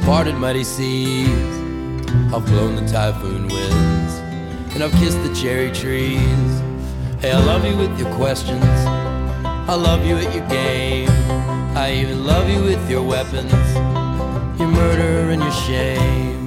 parted muddy seas. I've blown the typhoon winds, and I've kissed the cherry trees. Hey, I love you with your questions, I love you at your game. I even love you with your weapons, your murder and your shame.